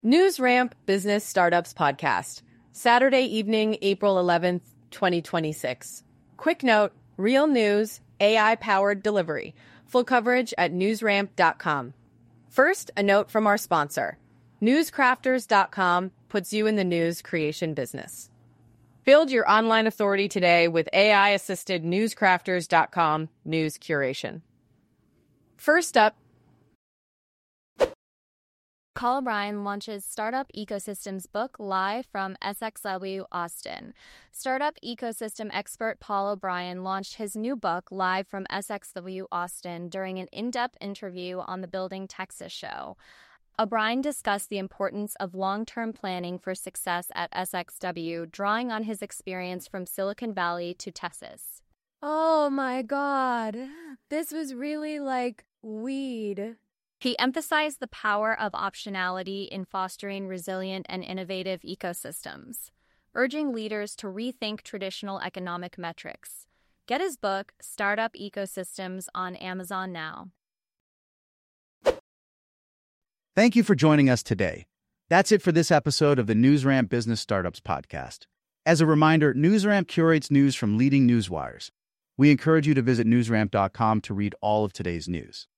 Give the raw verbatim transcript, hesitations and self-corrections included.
NewsRamp Business Startups Podcast, Saturday evening, April eleventh, twenty twenty-six. Quick note, real news, A I-powered delivery. Full coverage at news ramp dot com. First, a note from our sponsor. newscrafters dot com puts you in the news creation business. Build your online authority today with A I-assisted newscrafters dot com news curation. First up, Paul O'Brien launches Startup Ecosystems book live from S X W Austin. Startup ecosystem expert Paul O'Brien launched his new book live from S X W Austin during an in-depth interview on the Building Texas show. O'Brien discussed the importance of long-term planning for success at S X W, drawing on his experience from Silicon Valley to Texas. Oh my God, this was really like weed. He emphasized the power of optionality in fostering resilient and innovative ecosystems, urging leaders to rethink traditional economic metrics. Get his book, Startup Ecosystems, on Amazon now. Thank you for joining us today. That's it for this episode of the NewsRamp Business Startups Podcast. As a reminder, NewsRamp curates news from leading newswires. We encourage you to visit news ramp dot com to read all of today's news.